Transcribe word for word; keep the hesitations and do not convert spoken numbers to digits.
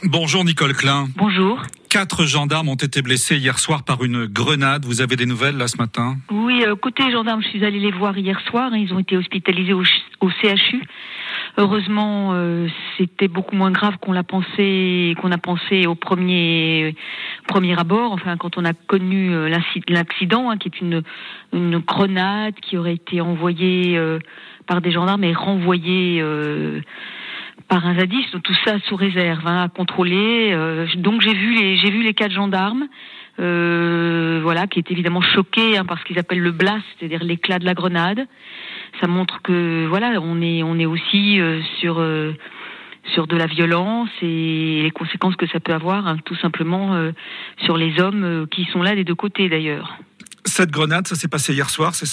Bonjour Nicole Klein. Bonjour. Quatre gendarmes ont été blessés hier soir par une grenade. Vous avez des nouvelles là ce matin? Oui, euh, côté gendarmes, je suis allée les voir hier soir. Hein, ils ont été hospitalisés au, au C H U. Heureusement, euh, c'était beaucoup moins grave qu'on l'a pensé, qu'on a pensé au premier premier abord. Enfin, quand on a connu euh, l'accident, hein, qui est une une grenade qui aurait été envoyée euh, par des gendarmes et renvoyée euh, par un zadiste, donc tout ça sous réserve, hein, à contrôler. Euh, donc j'ai vu les j'ai vu les quatre gendarmes, euh, voilà, qui étaient évidemment choqués hein, par ce qu'ils appellent le blast, c'est-à-dire l'éclat de la grenade. Ça montre que voilà, on est on est aussi euh, sur euh, sur de la violence et les conséquences que ça peut avoir, hein, tout simplement euh, sur les hommes euh, qui sont là des deux côtés d'ailleurs. Cette grenade, ça s'est passé hier soir, c'est ça ?